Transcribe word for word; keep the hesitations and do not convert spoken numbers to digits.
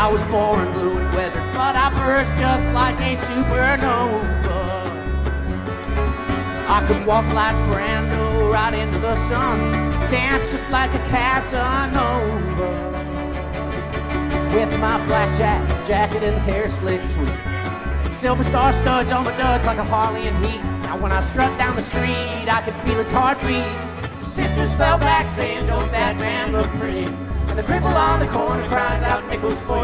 I was born blue and weathered, but I burst just like a supernova. I could walk like Brando right into the sun, dance just like a Casanova. With my blackjack jacket and hair slick sweet, silver star studs on my duds like a Harley in heat. Now when I strut down the street, I could feel its heartbeat. The sisters fell back saying, don't that man look pretty? And the cripple on the corner cries out nickels for